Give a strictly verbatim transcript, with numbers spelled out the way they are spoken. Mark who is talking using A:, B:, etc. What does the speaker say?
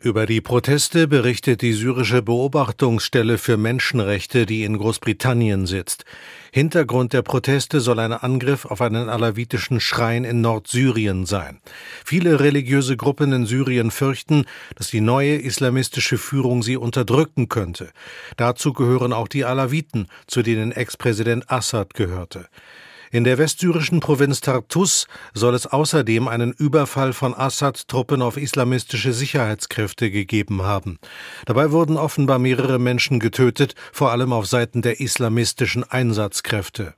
A: Über die Proteste berichtet die syrische Beobachtungsstelle für Menschenrechte, die in Großbritannien sitzt. Hintergrund der Proteste soll ein Angriff auf einen alawitischen Schrein in Nordsyrien sein. Viele religiöse Gruppen in Syrien fürchten, dass die neue islamistische Führung sie unterdrücken könnte. Dazu gehören auch die Alawiten, zu denen Ex-Präsident Assad gehörte. In der westsyrischen Provinz Tartus soll es außerdem einen Überfall von Assad-Truppen auf islamistische Sicherheitskräfte gegeben haben. Dabei wurden offenbar mehrere Menschen getötet, vor allem auf Seiten der islamistischen Einsatzkräfte.